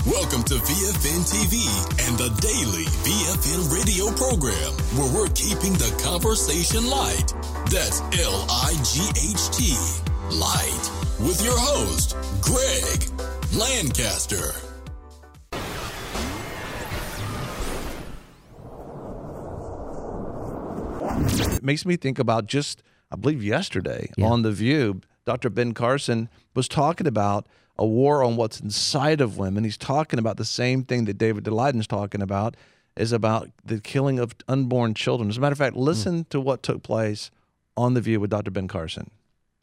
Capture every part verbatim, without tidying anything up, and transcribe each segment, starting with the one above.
Welcome to V F N T V and the daily V F N radio program, where we're keeping the conversation light. That's L I G H T, light, with your host, Greg Lancaster. It makes me think about just, I believe yesterday yeah. on The View, Doctor Ben Carson was talking about a war on what's inside of women. He's talking about the same thing that David Daleiden is talking about, is about the killing of unborn children. As a matter of fact, listen mm. to what took place on The View with Doctor Ben Carson.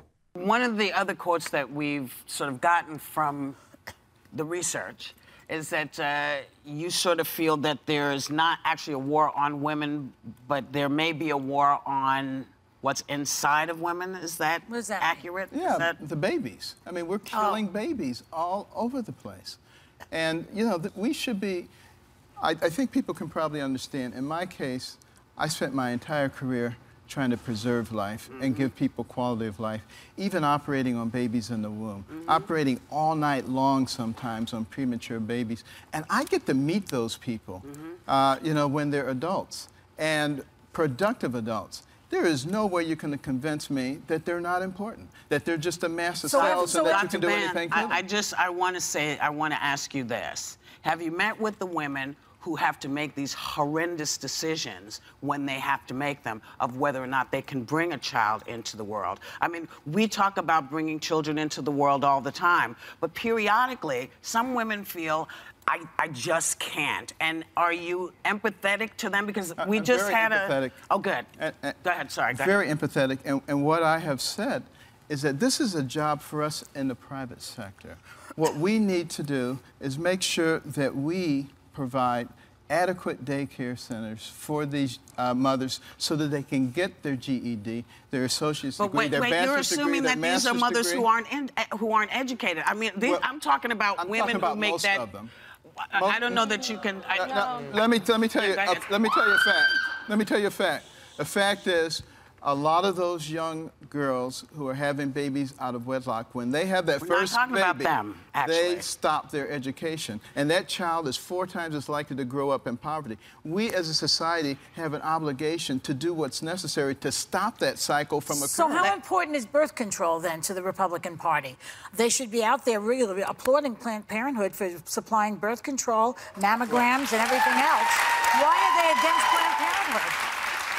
One of the other quotes that we've sort of gotten from the research is that uh, you sort of feel that there is not actually a war on women, but there may be a war on what's inside of women. Is that, is that accurate? Yeah, that... the babies. I mean, we're killing oh. babies all over the place. And, you know, we should be, I, I think people can probably understand. In my case, I spent my entire career trying to preserve life mm-hmm. and give people quality of life, even operating on babies in the womb, mm-hmm. operating all night long sometimes on premature babies. And I get to meet those people, mm-hmm. uh, you know, when they're adults and productive adults. There is no way you can convince me that they're not important, that they're just a mass of so, cells so and that Doctor you can do Ben, anything to them. I, I just, I want to say, I want to ask you this. Have you met with the women who have to make these horrendous decisions when they have to make them of whether or not they can bring a child into the world? I mean, we talk about bringing children into the world all the time, but periodically, some women feel, I, I just can't. And are you empathetic to them? Because we I'm just very had empathetic. a... Oh, good. And, and go ahead, sorry. Go very ahead. empathetic. And, and what I have said is that this is a job for us in the private sector. What we need to do is make sure that we provide adequate daycare centers for these uh, mothers so that they can get their G E D, their associate's but degree, wait, their wait, bachelor's degree, degree, their you're assuming that these are mothers degree. who aren't in, who aren't educated. I mean, these, well, I'm talking about I'm women talking about who make most that. Of them. I, most, I don't know that you can. I, no, no, let me let me tell yeah, you. Uh, let me tell you a fact. Let me tell you a fact. The fact is, a lot of those young girls who are having babies out of wedlock, when they have that We're first not talking baby, about them, actually. they stop their education. And that child is four times as likely to grow up in poverty. We as a society have an obligation to do what's necessary to stop that cycle from occurring. So how important is birth control then to the Republican Party? They should be out there really applauding Planned Parenthood for supplying birth control, mammograms, and everything else. Why are they against Planned Parenthood?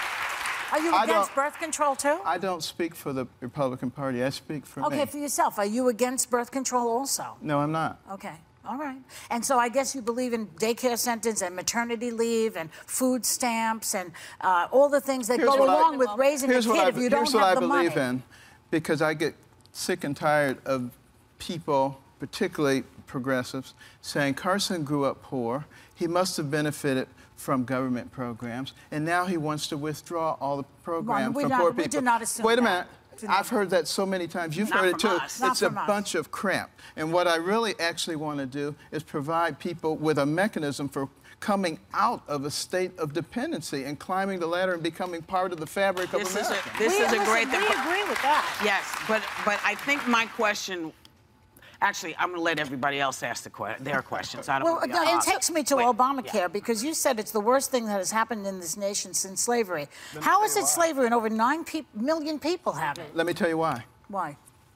Are you against birth control, too? I don't speak for the Republican Party. I speak for okay, me. Okay, for yourself. Are you against birth control also? No, I'm not. Okay. All right. And so I guess you believe in daycare centers and maternity leave and food stamps and uh, all the things that here's go along I, with raising a kid I, if you don't have the money. Here's what I believe in, because I get sick and tired of people, particularly progressives, saying Carson grew up poor. He must have benefited from government programs, and now he wants to withdraw all the programs well, from not, poor we people. do not assume Wait a that. minute. I've heard that so many times. You've not heard it too. Us. It's a us. bunch of crap. And what I really actually want to do is provide people with a mechanism for coming out of a state of dependency and climbing the ladder and becoming part of the fabric this of America. Is a, this we, is listen, a great thing. We agree with that. Yes, but but I think my question. Actually, I'm going to let everybody else ask the que their questions. I don't well, want no, it takes me to Wait, Obamacare yeah. because you said it's the worst thing that has happened in this nation since slavery. How is it why. slavery and over nine pe million people have it? Let me tell you why. Why?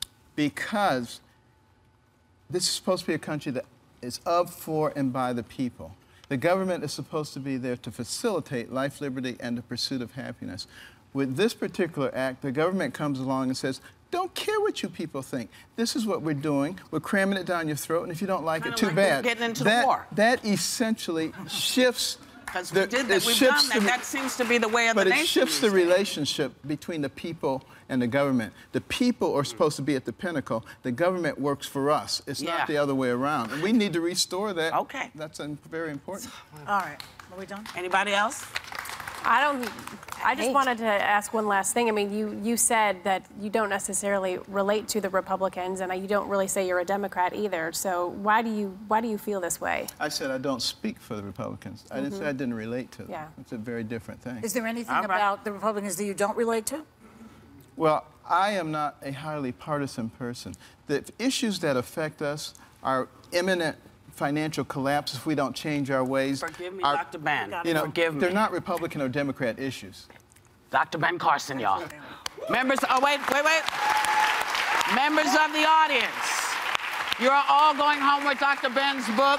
Because this is supposed to be a country that is of, for, and by the people. The government is supposed to be there to facilitate life, liberty, and the pursuit of happiness. With this particular act, the government comes along and says, don't care what you people think. This is what we're doing. We're cramming it down your throat, and if you don't like Kinda it, too like bad. Getting into that, the war. That essentially shifts. Because the, we did that. We've shifts done that. The, that seems to be the way of but the it nation. shifts the relationship between the people and the government. The people are supposed to be at the pinnacle. The government works for us. It's yeah. not the other way around. And we need to restore that. Okay. That's uh, very important. All right. Are we done? Anybody else? I don't. I just Hate. wanted to ask one last thing. I mean, you you said that you don't necessarily relate to the Republicans, and you don't really say you're a Democrat either. So why do you why do you feel this way? I said I don't speak for the Republicans. I didn't say I didn't relate to them. Yeah. It's a very different thing. Is there anything All right. about the Republicans that you don't relate to? Well, I am not a highly partisan person. The issues that affect us are imminent financial collapse if we don't change our ways. Forgive me, Our- Doctor Ben. You know, Forgive me. they're not Republican or Democrat issues. Doctor Ben Carson, y'all. Members, oh, wait, wait, wait. Members of the audience, you're all going home with Doctor Ben's book,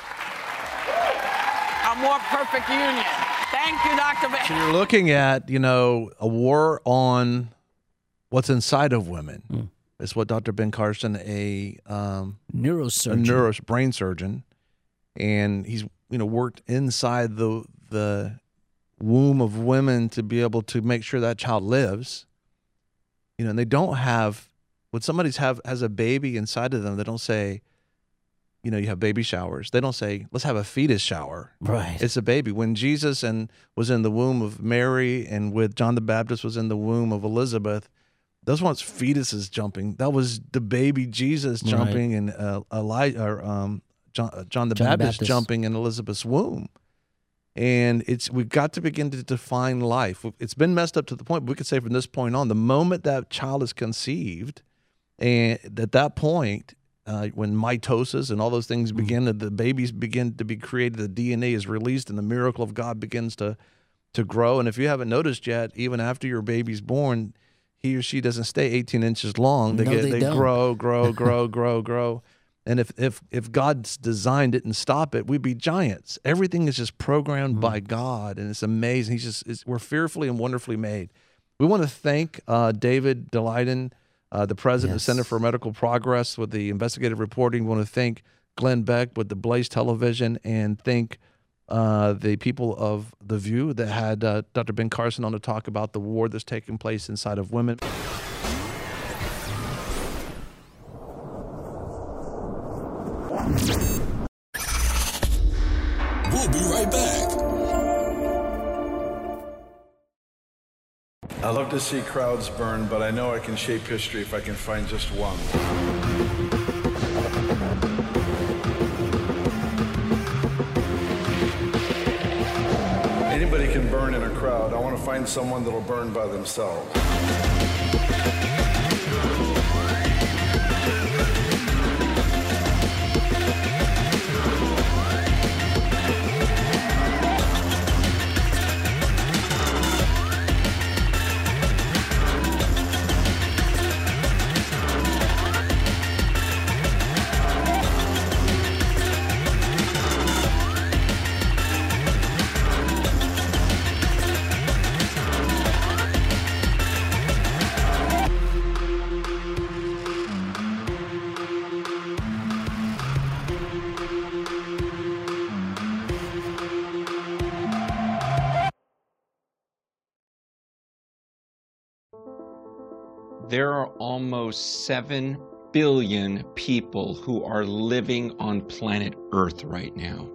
A More Perfect Union. Thank you, Doctor Ben. So you're looking at, you know, a war on what's inside of women. Mm. It's what Doctor Ben Carson, a um, neurosurgeon, a neuro brain surgeon, and he's you know worked inside the the womb of women to be able to make sure that child lives. You know, and they don't have when somebody's have has a baby inside of them. They don't say, you know, you have baby showers. They don't say, let's have a fetus shower. Right. It's a baby. When Jesus and was in the womb of Mary, and with John the Baptist was in the womb of Elizabeth. Those weren't fetuses jumping. That was the baby Jesus jumping, right. and uh, Elijah, or um, John, uh, John the John Baptist, Baptist jumping in Elizabeth's womb. And it's we've got to begin to define life. It's been messed up to the point, but we could say from this point on, the moment that child is conceived, and at that point, uh, when mitosis and all those things begin, mm-hmm. the babies begin to be created, the D N A is released, and the miracle of God begins to to grow. And if you haven't noticed yet, even after your baby's born, he or she doesn't stay eighteen inches long. They no, get they, they don't. grow, grow, grow, grow, grow. And if if if God's design didn't stop it, we'd be giants. Everything is just programmed mm-hmm. by God, and it's amazing. He's just it's, we're fearfully and wonderfully made. We want to thank uh, David Daleiden, uh, the president yes. of Center for Medical Progress, with the investigative reporting. We want to thank Glenn Beck with the Blaze Television, and thank Uh, the people of The View that had uh, Doctor Ben Carson on to talk about the war that's taking place inside of women. We'll be right back. I love to see crowds burn, but I know I can shape history if I can find just one. Anybody can burn in a crowd. I want to find someone that'll burn by themselves. There are almost seven billion people who are living on planet Earth right now.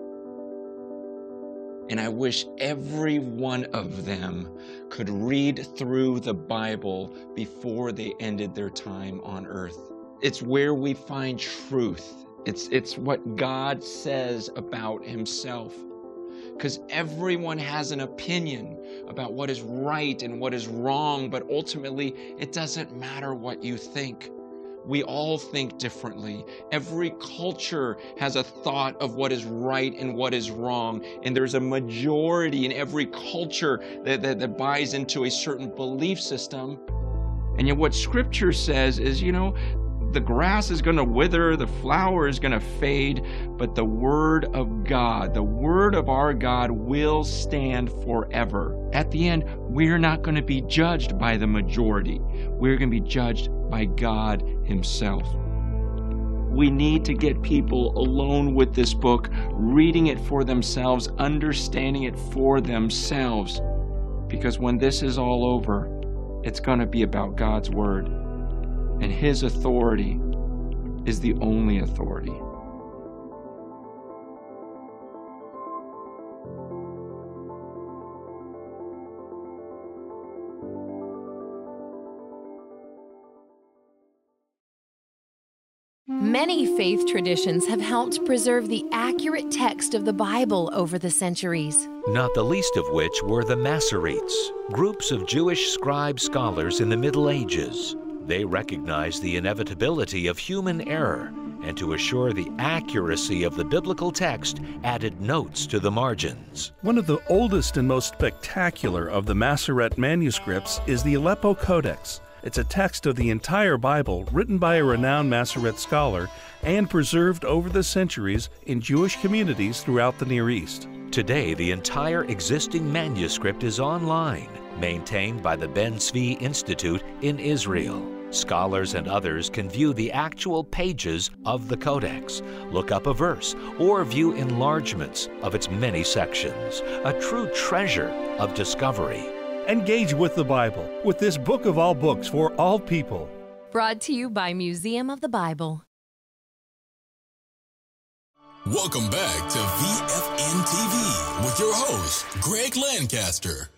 And I wish every one of them could read through the Bible before they ended their time on Earth. It's where we find truth. It's, it's what God says about Himself. Because everyone has an opinion about what is right and what is wrong, but ultimately it doesn't matter what you think. We all think differently. Every culture has a thought of what is right and what is wrong, and there's a majority in every culture that, that, that buys into a certain belief system. And yet what Scripture says is, you know, the grass is going to wither, the flower is going to fade, but the Word of God, the Word of our God will stand forever. At the end, we're not going to be judged by the majority. We're going to be judged by God Himself. We need to get people alone with this book, reading it for themselves, understanding it for themselves. Because when this is all over, it's going to be about God's Word. And His authority is the only authority. Many faith traditions have helped preserve the accurate text of the Bible over the centuries. Not the least of which were the Masoretes, groups of Jewish scribe scholars in the Middle Ages. They recognize the inevitability of human error and, to assure the accuracy of the biblical text, added notes to the margins. One of the oldest and most spectacular of the Masoret manuscripts is the Aleppo Codex. It's a text of the entire Bible written by a renowned Masoret scholar and preserved over the centuries in Jewish communities throughout the Near East. Today, the entire existing manuscript is online, maintained by the Ben Tzvi Institute in Israel. Scholars and others can view the actual pages of the Codex, look up a verse, or view enlargements of its many sections. A true treasure of discovery. Engage with the Bible with this book of all books for all people. Brought to you by Museum of the Bible. Welcome back to V F N T V with your host, Greg Lancaster.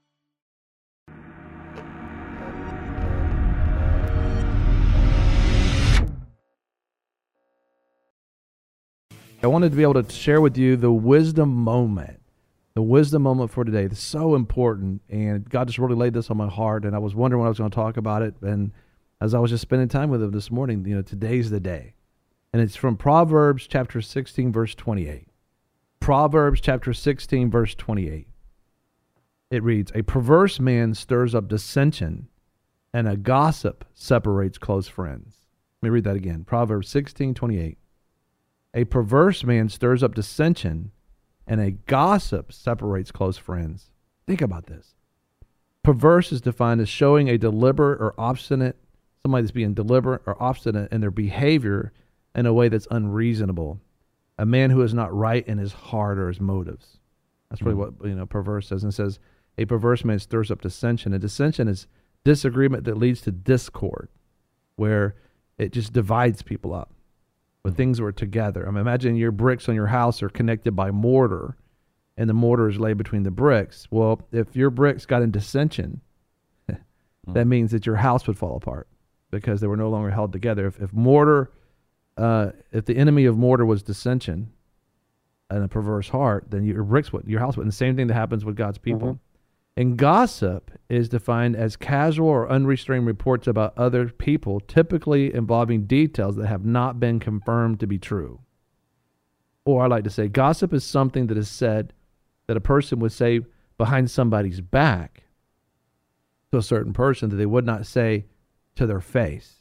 I wanted to be able to share with you the wisdom moment. The wisdom moment for today. It's so important, and God just really laid this on my heart, and I was wondering when I was going to talk about it, and as I was just spending time with him this morning, you know, today's the day. And it's from Proverbs chapter sixteen, verse twenty-eight. Proverbs chapter sixteen, verse twenty-eight. It reads, "A perverse man stirs up dissension, and a gossip separates close friends." Let me read that again. Proverbs sixteen, twenty-eight. "A perverse man stirs up dissension, and a gossip separates close friends." Think about this. Perverse is defined as showing a deliberate or obstinate, somebody that's being deliberate or obstinate in their behavior in a way that's unreasonable. A man who is not right in his heart or his motives. That's really mm. what, you know, perverse says. And it says, a perverse man stirs up dissension. And dissension is disagreement that leads to discord, where it just divides people up. When things were together. I mean, imagine your bricks on your house are connected by mortar, and the mortar is laid between the bricks. Well, if your bricks got in dissension, that means that your house would fall apart because they were no longer held together. If, if mortar, uh, if the enemy of mortar was dissension and a perverse heart, then your bricks would, your house would. And the same thing that happens with God's people. Mm-hmm. And gossip is defined as casual or unrestrained reports about other people, typically involving details that have not been confirmed to be true. Or I like to say, gossip is something that is said that a person would say behind somebody's back to a certain person that they would not say to their face.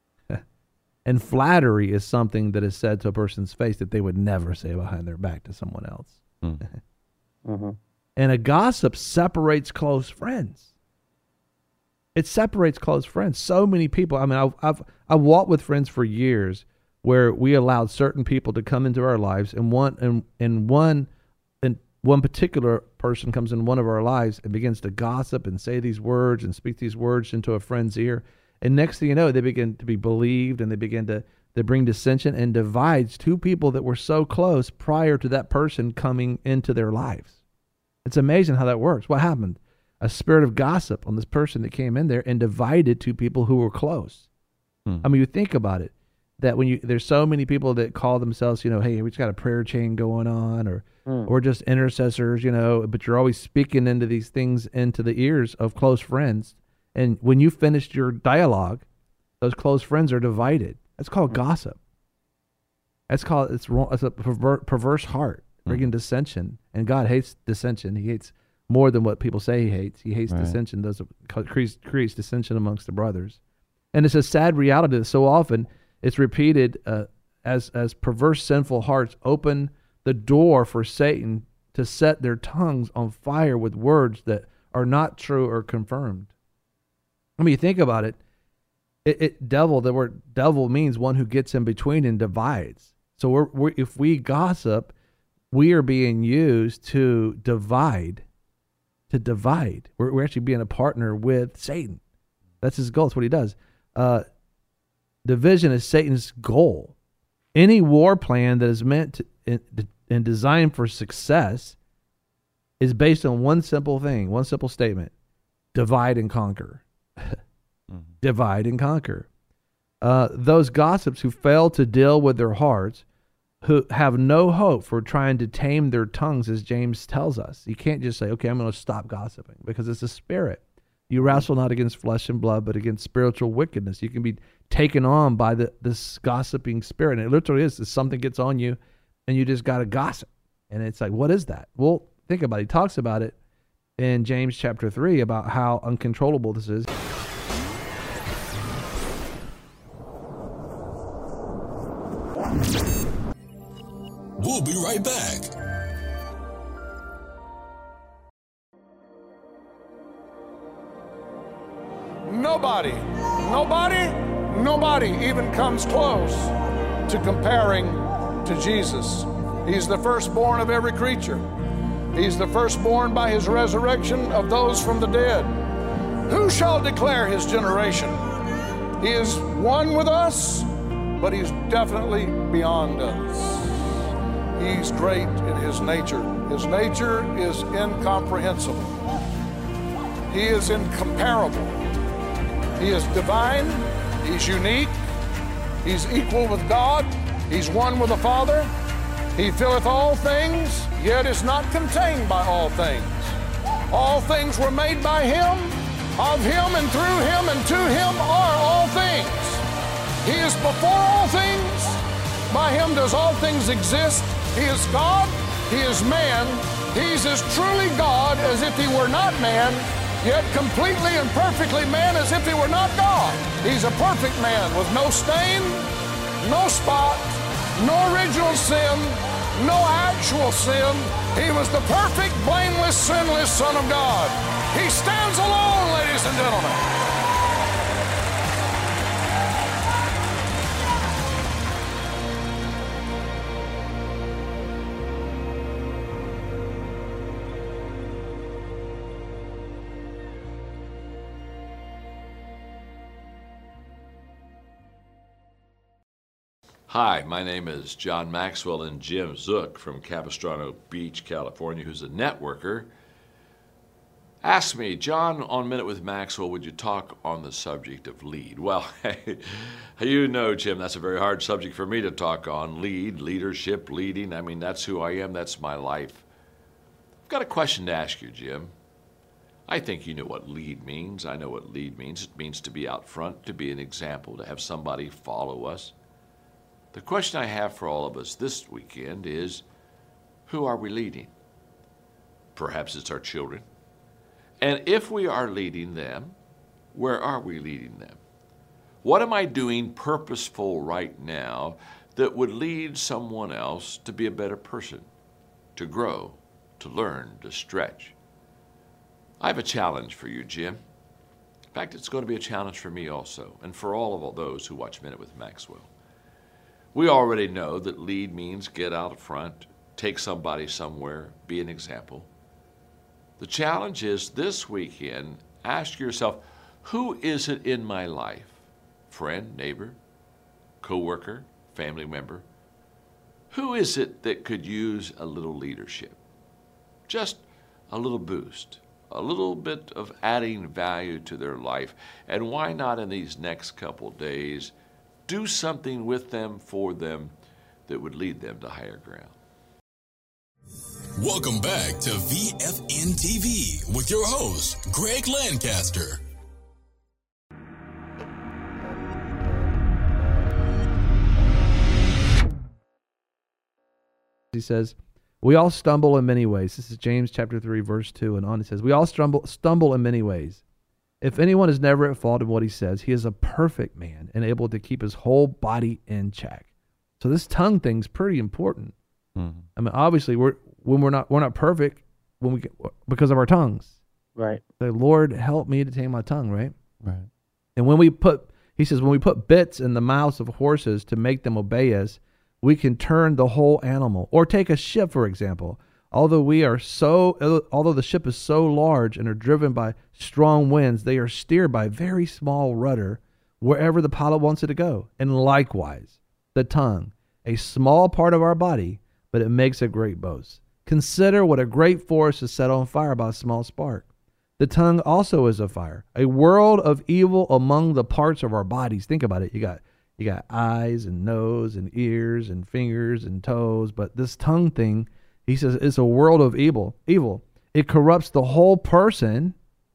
And flattery is something that is said to a person's face that they would never say behind their back to someone else. Mm. mm-hmm. And a gossip separates close friends. It separates close friends. So many people. I mean, I've I've I've walked with friends for years where we allowed certain people to come into our lives, and one and and one and one particular person comes in one of our lives and begins to gossip and say these words and speak these words into a friend's ear, and next thing you know, they begin to be believed, and they begin to they bring dissension and divides two people that were so close prior to that person coming into their lives. It's amazing how that works. What happened? A spirit of gossip on this person that came in there and divided two people who were close. Hmm. I mean, you think about it, that when you, there's so many people that call themselves, you know, hey, we just got a prayer chain going on, or, hmm. or just intercessors, you know, but you're always speaking into these things into the ears of close friends. And when you finished your dialogue, those close friends are divided. That's called hmm. gossip. That's called, it's wrong. It's a perver- perverse heart. Bringing dissension, and God hates dissension. He hates more than what people say he hates. He hates right. dissension. Does creates, creates dissension amongst the brothers, and it's a sad reality that so often it's repeated uh, as as perverse, sinful hearts open the door for Satan to set their tongues on fire with words that are not true or confirmed. I mean, you think about it. It, it devil. The word devil means one who gets in between and divides. So we're, we're if we gossip, we are being used to divide, to divide. We're, we're actually being a partner with Satan. That's his goal. That's what he does. Uh, division is Satan's goal. Any war plan that is meant to, and, and designed for success is based on one simple thing, one simple statement: divide and conquer. mm-hmm. Divide and conquer. Uh, those gossips who fail to deal with their hearts, who have no hope for trying to tame their tongues, as James tells us. You can't just say, okay, I'm going to stop gossiping, because it's a spirit. You wrestle not against flesh and blood, but against spiritual wickedness. You can be taken on by the this gossiping spirit. And it literally is. If something gets on you, and you just got to gossip. And it's like, what is that? Well, think about it. He talks about it in James chapter three about how uncontrollable this is. We'll be right back. Nobody, nobody, nobody even comes close to comparing to Jesus. He's the firstborn of every creature. He's the firstborn by his resurrection of those from the dead. Who shall declare his generation? He is one with us, but he's definitely beyond us. He's great in his nature. His nature is incomprehensible. He is incomparable. He is divine. He's unique. He's equal with God. He's one with the Father. He filleth all things, yet is not contained by all things. All things were made by him, of him and through him, and to him are all things. He is before all things. By him does all things exist. He is God. He is man. He's as truly God as if he were not man, yet completely and perfectly man as if he were not God. He's a perfect man with no stain, no spot, no original sin, no actual sin. He was the perfect, blameless, sinless Son of God. He stands alone, ladies and gentlemen. Hi, my name is John Maxwell, and Jim Zook from Capistrano Beach, California, who's a networker, asked me, John, on Minute with Maxwell, would you talk on the subject of lead? Well, you know, Jim, that's a very hard subject for me to talk on. Lead, leadership, leading. I mean, that's who I am. That's my life. I've got a question to ask you, Jim. I think you know what lead means. I know what lead means. It means to be out front, to be an example, to have somebody follow us. The question I have for all of us this weekend is, who are we leading? Perhaps it's our children. And if we are leading them, where are we leading them? What am I doing purposeful right now that would lead someone else to be a better person, to grow, to learn, to stretch? I have a challenge for you, Jim. In fact, it's going to be a challenge for me also, and for all of those who watch Minute with Maxwell. We already know that lead means get out front, take somebody somewhere, be an example. The challenge is this weekend, ask yourself, who is it in my life? Friend, neighbor, coworker, family member? Who is it that could use a little leadership? Just a little boost, a little bit of adding value to their life. And why not in these next couple days do something with them, for them, that would lead them to higher ground? Welcome back to V F N T V with your host, Greg Lancaster. He says, we all stumble in many ways. This is James chapter three, verse two and on. It says, we all stumble, stumble in many ways. If anyone is never at fault in what he says, he is a perfect man and able to keep his whole body in check. So this tongue thing's pretty important. Mm-hmm. I mean, obviously, we're when we're not we're not perfect when we because of our tongues. Right. Say, Lord, help me to tame my tongue. Right. Right. And when we put, he says, when we put bits in the mouths of horses to make them obey us, we can turn the whole animal. Or take a ship, for example. Although we are so, although the ship is so large and are driven by strong winds, they are steered by a very small rudder wherever the pilot wants it to go. And likewise, the tongue, a small part of our body, but it makes a great boast. Consider what a great forest is set on fire by a small spark. The tongue also is a fire, a world of evil among the parts of our bodies. Think about it. You got you got eyes and nose and ears and fingers and toes, but this tongue thing, he says, it's a world of evil. Evil. It corrupts the whole person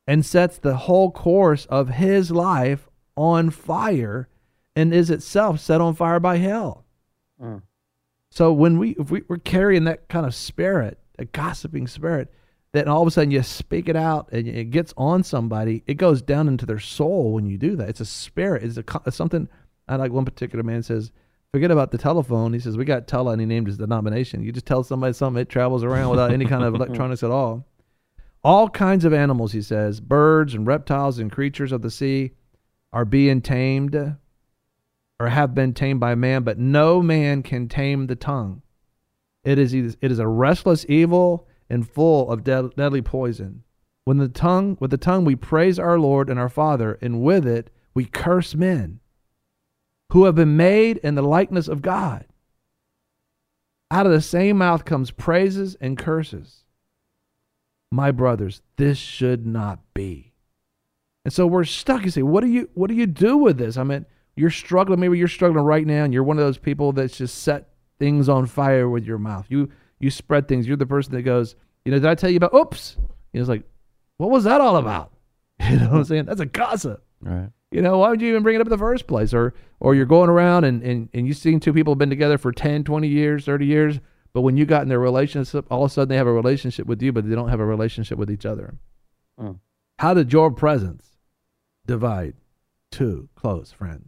and sets the whole course of his life on fire and is itself set on fire by hell. Mm. So when we, if we, we're carrying that kind of spirit, a gossiping spirit, that all of a sudden you speak it out and it gets on somebody, it goes down into their soul when you do that. It's a spirit. It's, a, it's something, I like one particular man says, forget about the telephone. He says, we got tele, and he named his denomination. You just tell somebody something, it travels around without any kind of electronics at all. All kinds of animals, he says, birds and reptiles and creatures of the sea are being tamed or have been tamed by man, but no man can tame the tongue. It is, it is a restless evil and full of dead, deadly poison. When the tongue, with the tongue we praise our Lord and our Father, and with it we curse men who have been made in the likeness of God. Out of the same mouth comes praises and curses. My brothers, this should not be. And so we're stuck. You say, what do you what do you do with this? I mean, you're struggling. Maybe you're struggling right now, and you're one of those people that's just set things on fire with your mouth. You you spread things. You're the person that goes, you know, did I tell you about, oops? You know, it's like, what was that all about? You know what I'm saying? That's a gossip. Right. You know, why would you even bring it up in the first place? Or or you're going around and, and, and you've seen two people have been together for ten, twenty years, thirty years, but when you got in their relationship, all of a sudden they have a relationship with you, but they don't have a relationship with each other. Mm. How did your presence divide two close friends?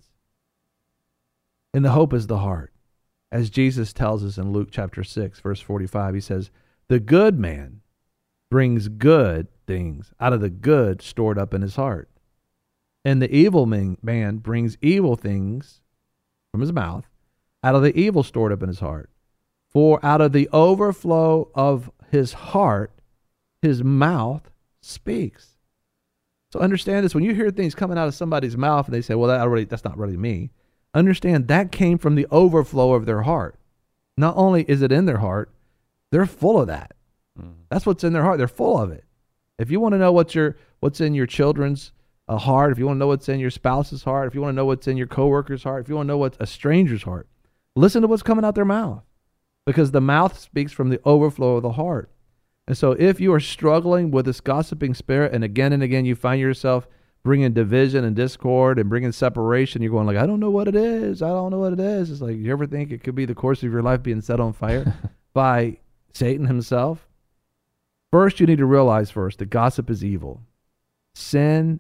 And the hope is the heart. As Jesus tells us in Luke chapter six, verse forty-five, he says, the good man brings good things out of the good stored up in his heart. And the evil man, man brings evil things from his mouth out of the evil stored up in his heart. For out of the overflow of his heart, his mouth speaks. So understand this. When you hear things coming out of somebody's mouth and they say, well, that already, that's not really me. Understand that came from the overflow of their heart. Not only is it in their heart, they're full of that. Mm. That's what's in their heart. They're full of it. If you want to know what's your what's in your children's uh, heart, if you want to know what's in your spouse's heart, if you want to know what's in your coworker's heart, if you want to know what's a stranger's heart, listen to what's coming out their mouth, because the mouth speaks from the overflow of the heart. And so if you are struggling with this gossiping spirit, and again and again you find yourself bringing division and discord and bringing separation, you're going like, I don't know what it is. I don't know what it is. It's like, you ever think it could be the course of your life being set on fire by Satan himself? First, you need to realize first that gossip is evil. Sin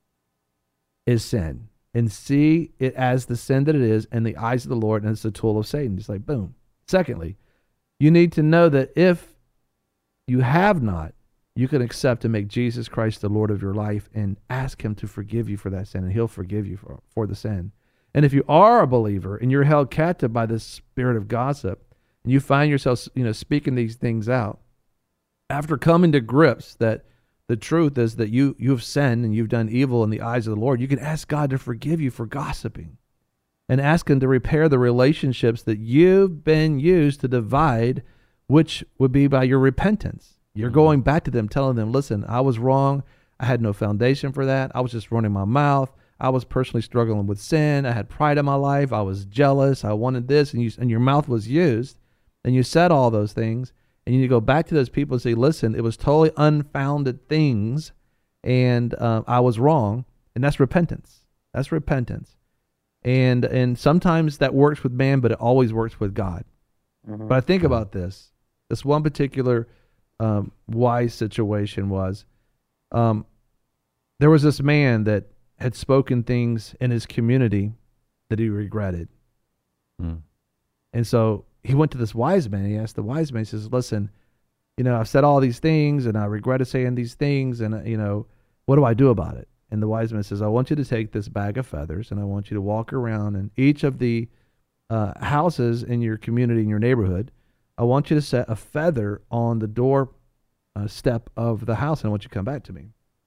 is sin. And see it as the sin that it is in the eyes of the Lord, and it's a tool of Satan. Just like, boom. Secondly, you need to know that if you have not, you can accept and make Jesus Christ the Lord of your life and ask him to forgive you for that sin, and he'll forgive you for, for the sin. And if you are a believer and you're held captive by this spirit of gossip, and you find yourself, you know, speaking these things out, after coming to grips that the truth is that you you have sinned and you've done evil in the eyes of the Lord, you can ask God to forgive you for gossiping and ask him to repair the relationships that you've been used to divide, which would be by your repentance. You're going back to them, telling them, listen, I was wrong. I had no foundation for that. I was just running my mouth. I was personally struggling with sin. I had pride in my life. I was jealous. I wanted this. And, you, and your mouth was used. And you said all those things. And you need to go back to those people and say, listen, it was totally unfounded things. And uh, I was wrong. And that's repentance. That's repentance. And and sometimes that works with man, but it always works with God. Mm-hmm. But I think about this. This one particular um, wise situation was, um, there was this man that had spoken things in his community that he regretted. Mm. And so he went to this wise man. He asked the wise man, he says, listen, you know, I've said all these things and I regretted saying these things, and, uh, you know, what do I do about it? And the wise man says, I want you to take this bag of feathers and I want you to walk around in each of the uh, houses in your community, in your neighborhood. I want you to set a feather on the door uh, step of the house, and I want you to come back to me.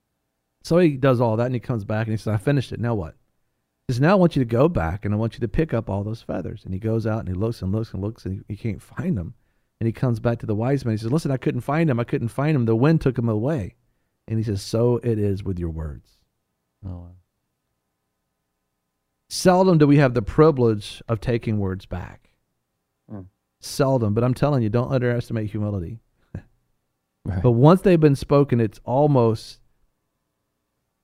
So he does all that, and he comes back, and he says, I finished it. Now what? He says, now I want you to go back, and I want you to pick up all those feathers. And he goes out, and he looks and looks and looks, and he, he can't find them. And he comes back to the wise man. He says, listen, I couldn't find them. I couldn't find them. The wind took them away. And he says, so it is with your words. Oh, wow. Seldom do we have the privilege of taking words back. Mm. Seldom. But I'm telling you, don't underestimate humility. Right. But once they've been spoken, it's almost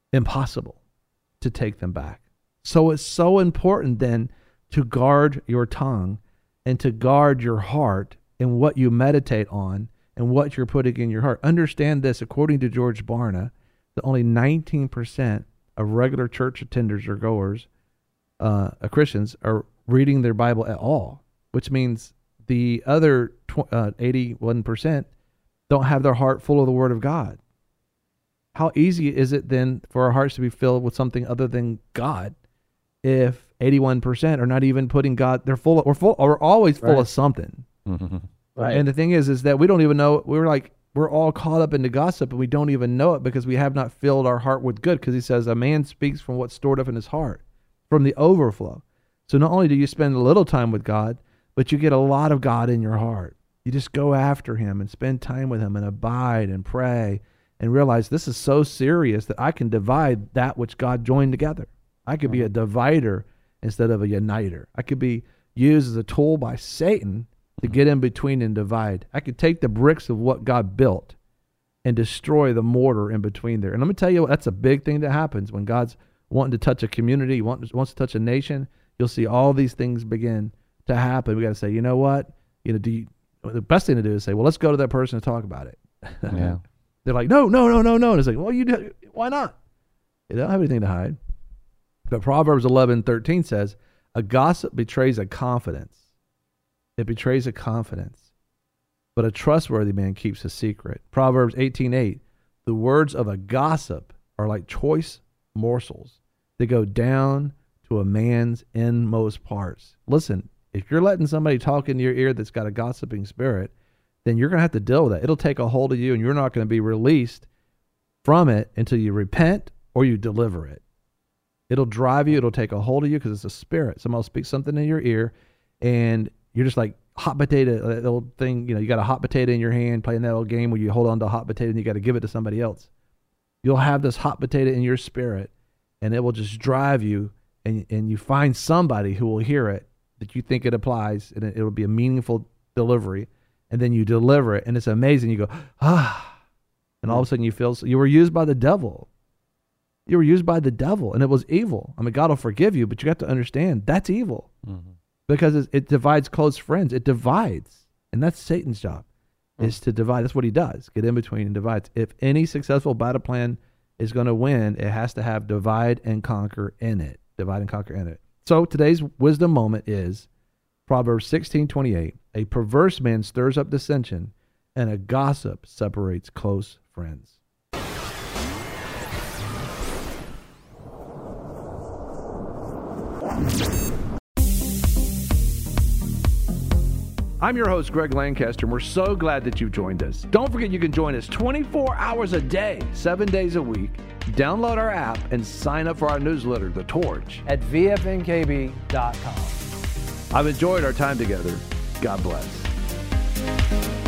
impossible to take them back. So it's so important then to guard your tongue and to guard your heart and what you meditate on and what you're putting in your heart. Understand this, according to George Barna, that only nineteen percent of regular church attenders or goers, uh, Christians, are reading their Bible at all, which means the other tw- uh, eighty-one percent don't have their heart full of the Word of God. How easy is it then for our hearts to be filled with something other than God if eighty-one percent are not even putting God, they're full of, we're full, we're always full Right. of something. Mm-hmm. Right. And the thing is, is that we don't even know, we're like, we're all caught up into gossip and we don't even know it because we have not filled our heart with good, because he says a man speaks from what's stored up in his heart, from the overflow. So not only do you spend a little time with God, but you get a lot of God in your heart. You just go after him and spend time with him and abide and pray and realize this is so serious that I can divide that which God joined together. I could be a divider instead of a uniter. I could be used as a tool by Satan to get in between and divide. I could take the bricks of what God built and destroy the mortar in between there. And let me tell you, that's a big thing that happens when God's wanting to touch a community, wants, wants to touch a nation. You'll see all these things begin to happen. We got to say, you know what? You know, do you, the best thing to do is say, well, let's go to that person and talk about it. Yeah. They're like, no, no, no, no, no. And it's like, well, you do, why not? They don't have anything to hide. But Proverbs eleven thirteen says, a gossip betrays a confidence. It betrays a confidence. But a trustworthy man keeps a secret. Proverbs eighteen eight, the words of a gossip are like choice morsels. They go down to a man's inmost parts. Listen, if you're letting somebody talk into your ear that's got a gossiping spirit, then you're going to have to deal with that. It'll take a hold of you and you're not going to be released from it until you repent or you deliver it. It'll drive you. It'll take a hold of you because it's a spirit. Somebody will speak something in your ear and you're just like hot potato, that old thing, you know, you got a hot potato in your hand playing that old game where you hold on to a hot potato and you got to give it to somebody else. You'll have this hot potato in your spirit and it will just drive you, and, and you find somebody who will hear it that you think it applies, and it, it'll be a meaningful delivery. And then you deliver it and it's amazing. You go, ah, and all of a sudden you feel, you were used by the devil. You were used by the devil and it was evil. I mean, God will forgive you, but you got to understand that's evil. Mm-hmm. Because it, it divides close friends. It divides. And that's Satan's job, mm-hmm. is to divide. That's what he does, get in between and divides. If any successful battle plan is going to win, it has to have divide and conquer in it. Divide and conquer in it. So today's wisdom moment is Proverbs sixteen twenty-eight. A perverse man stirs up dissension, and a gossip separates close friends. I'm your host, Greg Lancaster, and we're so glad that you've joined us. Don't forget you can join us twenty-four hours a day, seven days a week. Download our app and sign up for our newsletter, The Torch, at v f n k b dot com. I've enjoyed our time together. God bless.